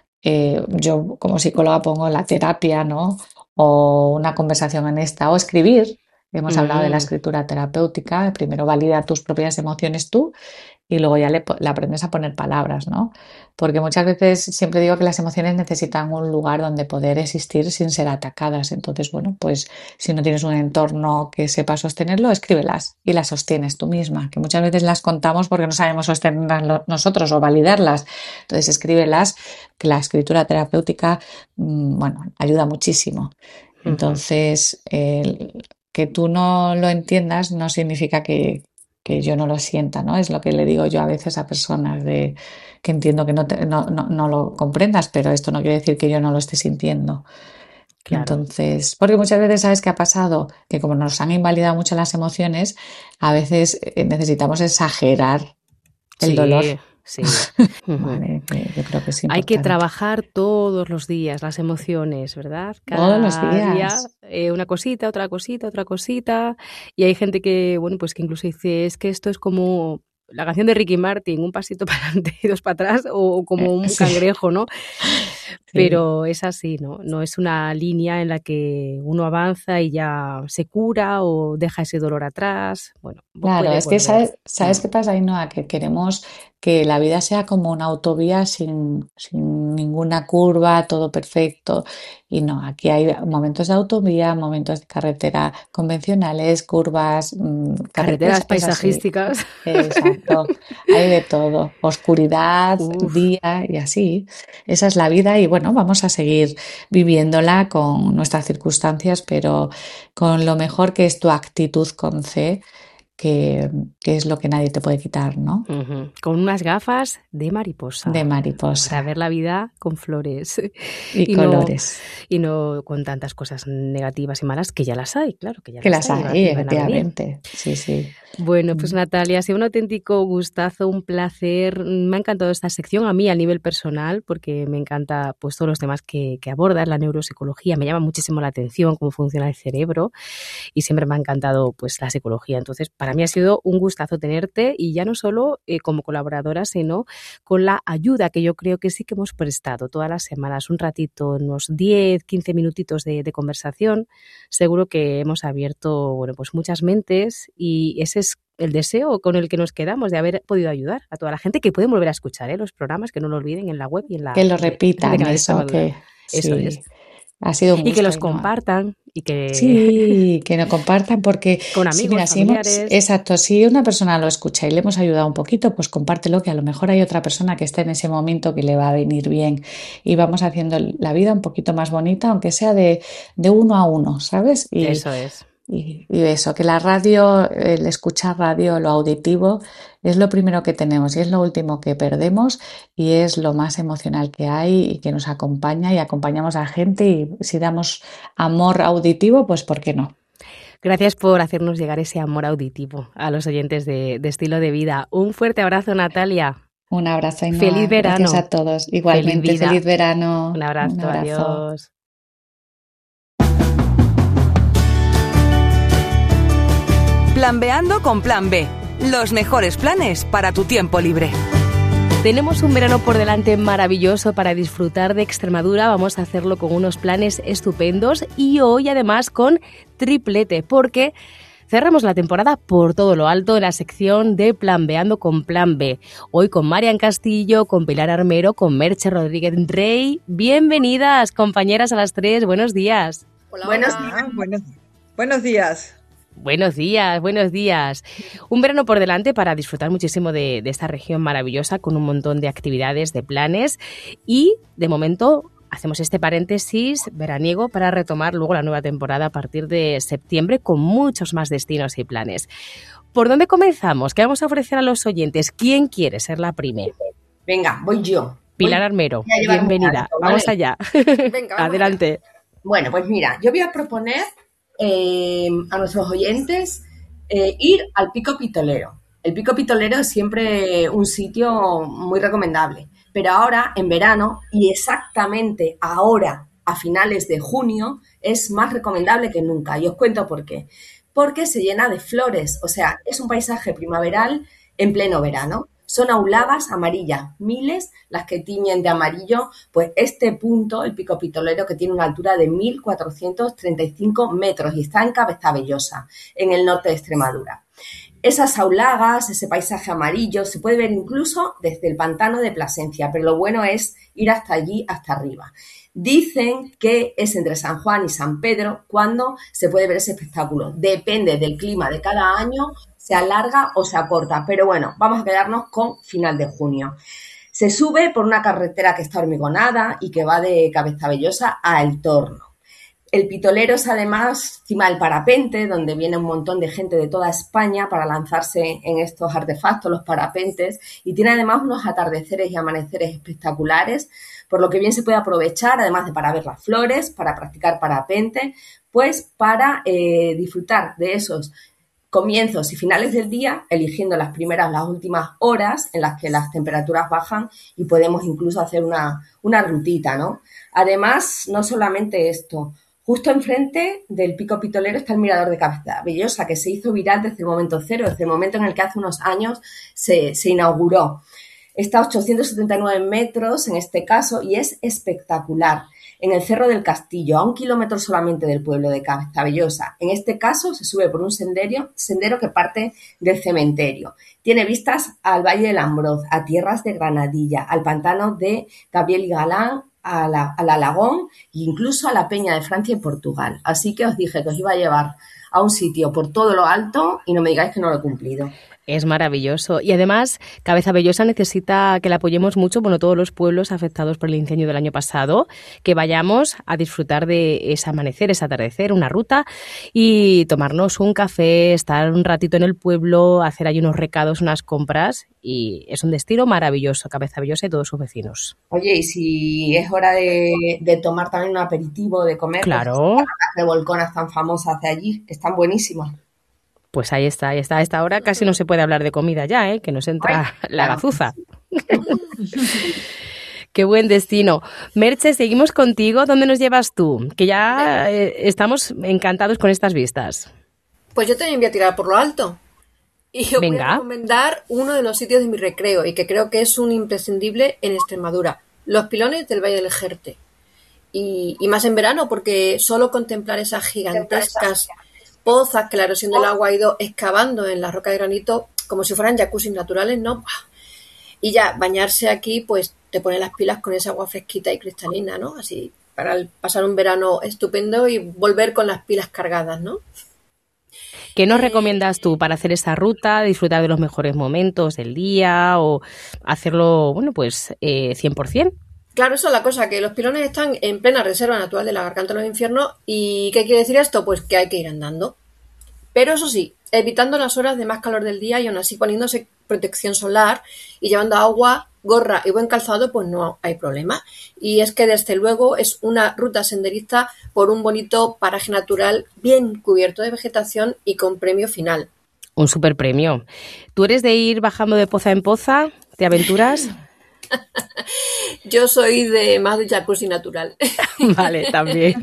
Yo como psicóloga pongo la terapia, ¿no? O una conversación honesta o escribir. Hemos hablado de la escritura terapéutica. Primero valida tus propias emociones tú y luego ya le aprendes a poner palabras, ¿no? Porque muchas veces siempre digo que las emociones necesitan un lugar donde poder existir sin ser atacadas. Entonces, bueno, pues si no tienes un entorno que sepa sostenerlo, escríbelas y las sostienes tú misma, que muchas veces las contamos porque no sabemos sostenerlas nosotros o validarlas. Entonces, escríbelas, que la escritura terapéutica, bueno, ayuda muchísimo. Entonces, que tú no lo entiendas no significa que yo no lo sienta, ¿no? Es lo que le digo yo a veces a personas de que entiendo que no lo comprendas, pero esto no quiere decir que yo no lo esté sintiendo. Claro. Entonces, porque muchas veces sabes qué ha pasado, que como nos han invalidado mucho las emociones, a veces necesitamos exagerar el dolor. Sí. Vale, yo creo que es Hay que importante. trabajar todos los días las emociones, ¿verdad? Todos los Cada días. día una cosita, otra cosita, otra cosita. Y hay gente que, bueno, pues que incluso dice, es que esto es como la canción de Ricky Martin, un pasito para adelante y dos para atrás, o como un Sí. cangrejo, ¿no? Sí. Pero es así, ¿no? No es una línea en la que uno avanza y ya se cura o deja ese dolor atrás. Bueno, Claro, puede es que volver. ¿sabes qué pasa, Ainhoa? Que queremos que la vida sea como una autovía sin ninguna curva, todo perfecto. Y no, aquí hay momentos de autovía, momentos de carretera convencionales, curvas, Carreteras es así. paisajísticas. Exacto, hay de todo, oscuridad, Uf. día y así. Esa es la vida y bueno, vamos a seguir viviéndola con nuestras circunstancias, pero con lo mejor que es tu actitud con C, que es lo que nadie te puede quitar, ¿no? Con unas gafas de mariposa. De mariposa. Para ver la vida con flores. Y colores. No con tantas cosas negativas y malas, que ya las hay, claro, que ya Que las las hay. hay, Y van a venir. efectivamente. Sí, sí. Bueno, pues Natalia, ha sido un auténtico gustazo, un placer. Me ha encantado esta sección a mí a nivel personal, porque me encanta pues todos los temas que abordas, la neuropsicología, me llama muchísimo la atención cómo funciona el cerebro y siempre me ha encantado pues la psicología. Entonces, para mí ha sido un gustazo tenerte y ya no solo como colaboradora, sino con la ayuda que yo creo que sí que hemos prestado todas las semanas, un ratito, unos 10, 15 minutitos de conversación. Seguro que hemos abierto, bueno, pues muchas mentes y ese es el deseo con el que nos quedamos de haber podido ayudar a toda la gente que pueden volver a escuchar los programas, que no lo olviden en la web y en la Que lo app de repitan, Canal eso, Extremadura. que Eso sí. es. Ha sido un gusto. Y que los Ainhoa. compartan y que Sí, que nos compartan porque con amigos, familiares. Exacto, si una persona lo escucha y le hemos ayudado un poquito, pues compártelo, que a lo mejor hay otra persona que esté en ese momento que le va a venir bien y vamos haciendo la vida un poquito más bonita, aunque sea de uno a uno, ¿sabes? Eso es. Y eso, que la radio, el escuchar radio, lo auditivo, es lo primero que tenemos y es lo último que perdemos y es lo más emocional que hay y que nos acompaña y acompañamos a gente y si damos amor auditivo, pues ¿por qué no? Gracias por hacernos llegar ese amor auditivo a los oyentes de Estilo de Vida. Un fuerte abrazo, Natalia. Un abrazo, Ainhoa. Feliz verano. Gracias a todos. Igualmente, feliz verano. Un abrazo, adiós. Planbeando con Plan B. Los mejores planes para tu tiempo libre. Tenemos un verano por delante maravilloso para disfrutar de Extremadura. Vamos a hacerlo con unos planes estupendos y hoy además con triplete, porque cerramos la temporada por todo lo alto en la sección de Planbeando con Plan B. Hoy con Marian Castillo, con Pilar Armero, con Merche Rodríguez Rey. Bienvenidas, compañeras, a las 3. Buenos días. Hola, buenos días. Buenos días. Buenos días, buenos días. Un verano por delante para disfrutar muchísimo de esta región maravillosa con un montón de actividades, de planes y de momento hacemos este paréntesis veraniego para retomar luego la nueva temporada a partir de septiembre con muchos más destinos y planes. ¿Por dónde comenzamos? ¿Qué vamos a ofrecer a los oyentes? ¿Quién quiere ser la primera? Venga, voy yo. Pilar Armero, bienvenida. Alto, ¿vale? Vamos allá. Venga, adelante. Bueno, pues mira, yo voy a proponer a nuestros oyentes ir al Pico Pitolero. El Pico Pitolero es siempre un sitio muy recomendable. Pero ahora, en verano, y exactamente ahora, a finales de junio, es más recomendable que nunca. Y os cuento por qué. Porque se llena de flores. O sea, es un paisaje primaveral en pleno verano. Son aulagas amarillas, miles las que tiñen de amarillo, pues este punto, el Pico Pitolero, que tiene una altura de 1.435 metros y está en Cabezabellosa, en el norte de Extremadura. Esas aulagas, ese paisaje amarillo, se puede ver incluso desde el pantano de Plasencia, pero lo bueno es ir hasta allí, hasta arriba. Dicen que es entre San Juan y San Pedro cuando se puede ver ese espectáculo. Depende del clima de cada año, se alarga o se acorta, pero bueno, vamos a quedarnos con final de junio. Se sube por una carretera que está hormigonada y que va de Cabezabellosa a El Torno. El Pitolero es además encima del parapente, donde viene un montón de gente de toda España para lanzarse en estos artefactos, los parapentes, y tiene además unos atardeceres y amaneceres espectaculares, por lo que bien se puede aprovechar, además de para ver las flores, para practicar parapente, pues para disfrutar de esos comienzos y finales del día, eligiendo las primeras, las últimas horas en las que las temperaturas bajan y podemos incluso hacer una rutita, ¿no? Además, no solamente esto, justo enfrente del Pico Pitolero está el mirador de Cabezabellosa, que se hizo viral desde el momento cero, desde el momento en el que hace unos años se inauguró. Está a 879 metros en este caso y es espectacular. En el Cerro del Castillo, a 1 kilómetro solamente del pueblo de Cabezabellosa. En este caso se sube por un sendero que parte del cementerio. Tiene vistas al Valle del Ambroz, a tierras de Granadilla, al pantano de Gabriel y Galán, al Alagón e incluso a la Peña de Francia y Portugal. Así que os dije que os iba a llevar a un sitio por todo lo alto y no me digáis que no lo he cumplido. Es maravilloso. Y además, Cabezabellosa necesita que la apoyemos mucho, bueno, todos los pueblos afectados por el incendio del año pasado, que vayamos a disfrutar de ese amanecer, ese atardecer, una ruta y tomarnos un café, estar un ratito en el pueblo, hacer ahí unos recados, unas compras y es un destino maravilloso, Cabezabellosa y todos sus vecinos. Oye, y si es hora de tomar también un aperitivo, de comer, claro, pues, las revolconas tan famosas de allí, que están buenísimas. Pues ahí está. A esta hora casi no se puede hablar de comida ya, que nos entra la gazuza. Qué buen destino. Merche, seguimos contigo. ¿Dónde nos llevas tú? Que ya estamos encantados con estas vistas. Pues yo también voy a tirar por lo alto. Y os voy a recomendar uno de los sitios de mi recreo y que creo que es un imprescindible en Extremadura. Los Pilones del Valle del Jerte. Y más en verano, porque solo contemplar esas gigantescas pozas que la erosión del agua ha ido excavando en la roca de granito como si fueran jacuzzis naturales, ¿no? Y ya, bañarse aquí, pues te pone las pilas con esa agua fresquita y cristalina, ¿no? Así, para pasar un verano estupendo y volver con las pilas cargadas, ¿no? ¿Qué nos recomiendas tú para hacer esa ruta, disfrutar de los mejores momentos del día o hacerlo, bueno, pues 100%? Claro, eso es la cosa, que los Pilones están en plena reserva natural de la Garganta de los Infiernos. ¿Y qué quiere decir esto? Pues que hay que ir andando. Pero eso sí, evitando las horas de más calor del día y aún así poniéndose protección solar y llevando agua, gorra y buen calzado, pues no hay problema. Y es que desde luego es una ruta senderista por un bonito paraje natural bien cubierto de vegetación y con premio final. Un super premio. ¿Tú eres de ir bajando de poza en poza? ¿Te aventuras? Yo soy más de jacuzzi natural. Vale, también.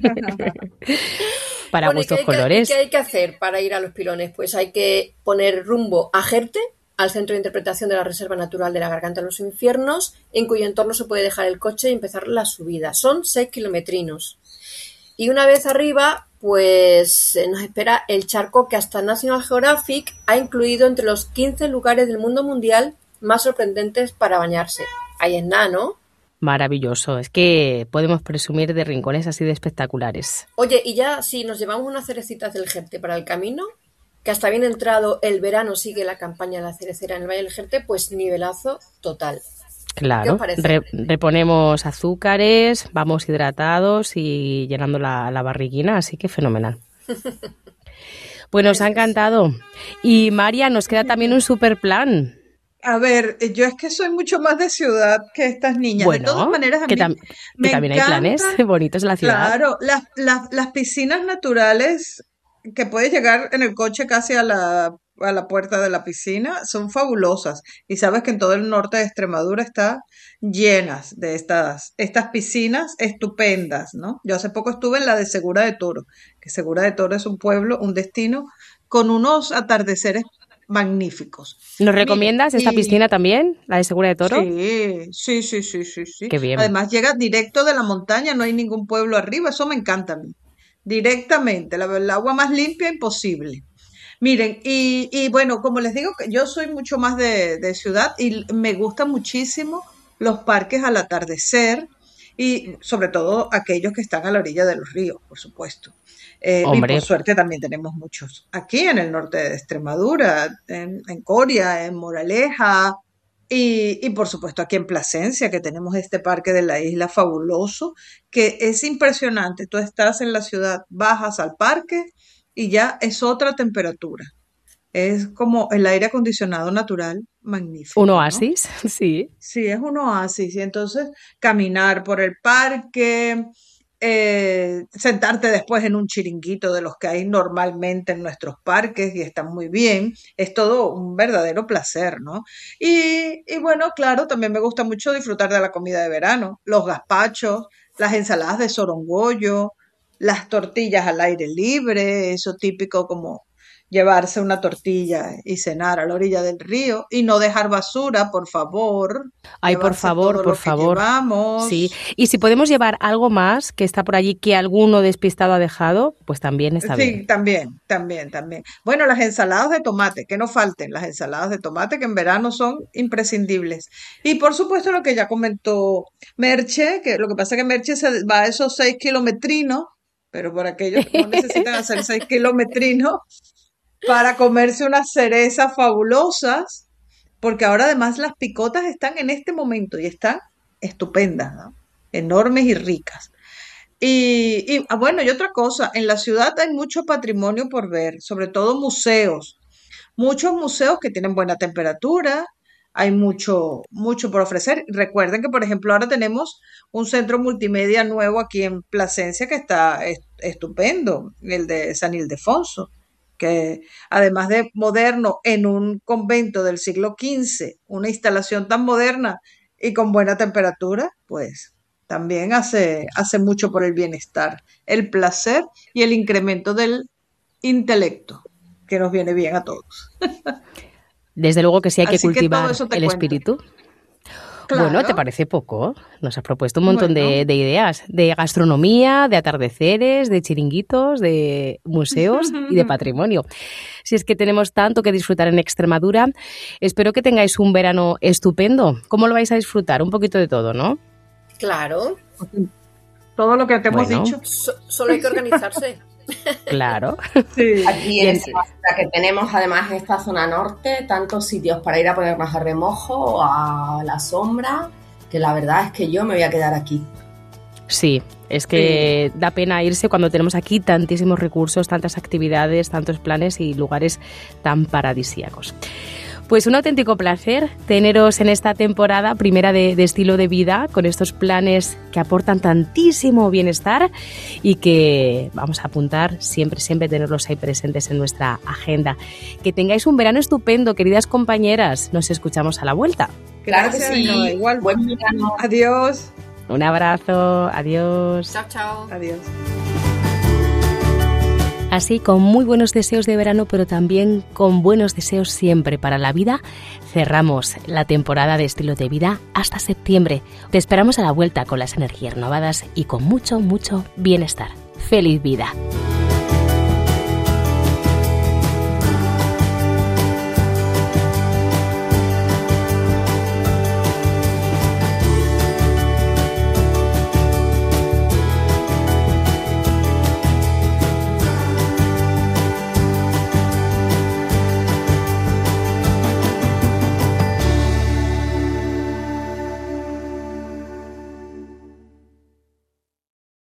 Para gustos colores. ¿Qué hay que hacer para ir a Los Pilones? Pues hay que poner rumbo a Jerte, al Centro de Interpretación de la Reserva Natural de la Garganta de los Infiernos, en cuyo entorno se puede dejar el coche y empezar la subida. Son 6 kilometrinos. Y una vez arriba, pues nos espera el charco que hasta National Geographic ha incluido entre los 15 lugares del mundo mundial más sorprendentes para bañarse. Ahí es nada, ¿no? Maravilloso. Es que podemos presumir de rincones así de espectaculares. Oye, y ya si nos llevamos unas cerecitas del Jerte para el camino, que hasta bien entrado el verano sigue la campaña de la cerecera en el Valle del Jerte, pues nivelazo total. Claro, ¿Qué os parece? Reponemos azúcares, vamos hidratados y llenando la barriguina, así que fenomenal. Pues nos ha encantado. Y María, nos queda también un super plan. A ver, yo es que soy mucho más de ciudad que estas niñas. Bueno, de todas maneras, a mí que también hay planes bonitos en la ciudad. Claro, las piscinas naturales que puedes llegar en el coche casi a la puerta de la piscina son fabulosas. Y sabes que en todo el norte de Extremadura está llenas de estas piscinas estupendas, ¿no? Yo hace poco estuve en la de Segura de Toro, que Segura de Toro es un pueblo, un destino con unos atardeceres magníficos. ¿Nos recomiendas esta piscina también, la de Segura de Toro? Sí. Qué bien. Además llega directo de la montaña, no hay ningún pueblo arriba, eso me encanta a mí. Directamente, el agua más limpia imposible. Miren, y bueno, como les digo, yo soy mucho más de ciudad y me gustan muchísimo los parques al atardecer y sobre todo aquellos que están a la orilla de los ríos, por supuesto. Y por suerte también tenemos muchos aquí en el norte de Extremadura, en Coria, en Moraleja y por supuesto aquí en Plasencia, que tenemos este parque de la isla fabuloso, que es impresionante. Tú estás en la ciudad, bajas al parque y ya es otra temperatura. Es como el aire acondicionado natural, magnífico. ¿Un oasis? ¿No? Sí. Sí, es un oasis. Y entonces caminar por el parque, sentarte después en un chiringuito de los que hay normalmente en nuestros parques y están muy bien, es todo un verdadero placer, ¿no? Y bueno, claro, también me gusta mucho disfrutar de la comida de verano, los gazpachos, las ensaladas de sorongollo, las tortillas al aire libre, eso típico como llevarse una tortilla y cenar a la orilla del río y no dejar basura, por favor. Ay, por favor, por favor. Sí, y si podemos llevar algo más que está por allí que alguno despistado ha dejado, pues también está bien. Sí, también. Bueno, las ensaladas de tomate, que no falten las ensaladas de tomate que en verano son imprescindibles. Y por supuesto lo que ya comentó Merche, que lo que pasa es que Merche se va a esos 6 kilometrinos, pero por aquellos que no necesitan hacer 6 kilometrinos, para comerse unas cerezas fabulosas, porque ahora además las picotas están en este momento y están estupendas, ¿no? Enormes y ricas. Y bueno, y otra cosa, en la ciudad hay mucho patrimonio por ver, sobre todo muchos museos que tienen buena temperatura, hay mucho por ofrecer. Recuerden que, por ejemplo, ahora tenemos un centro multimedia nuevo aquí en Plasencia que está estupendo, el de San Ildefonso, que además de moderno en un convento del siglo XV, una instalación tan moderna y con buena temperatura, pues también hace mucho por el bienestar, el placer y el incremento del intelecto, que nos viene bien a todos. Desde luego que sí hay que cultivar el cuento. espíritu. Claro. Bueno, ¿te parece poco? Nos has propuesto un montón de ideas, de gastronomía, de atardeceres, de chiringuitos, de museos y de patrimonio. Si es que tenemos tanto que disfrutar en Extremadura, espero que tengáis un verano estupendo. ¿Cómo lo vais a disfrutar? Un poquito de todo, ¿no? Claro. Todo lo que te hemos dicho. Solo hay que organizarse. Claro. Sí. Aquí en Extremadura, que tenemos además en esta zona norte tantos sitios para ir a ponernos a remojo o a la sombra, que la verdad es que yo me voy a quedar aquí. Sí, es que da pena irse cuando tenemos aquí tantísimos recursos, tantas actividades, tantos planes y lugares tan paradisíacos. Pues un auténtico placer teneros en esta temporada primera de Estilo de Vida, con estos planes que aportan tantísimo bienestar y que vamos a apuntar siempre tenerlos ahí presentes en nuestra agenda. Que tengáis un verano estupendo, queridas compañeras. Nos escuchamos a la vuelta. Claro que sí. Igual. Buen verano. Adiós. Un abrazo. Adiós. Chao, chao. Adiós. Así, con muy buenos deseos de verano, pero también con buenos deseos siempre para la vida, cerramos la temporada de Estilo de Vida hasta septiembre. Te esperamos a la vuelta con las energías renovadas y con mucho bienestar. ¡Feliz vida!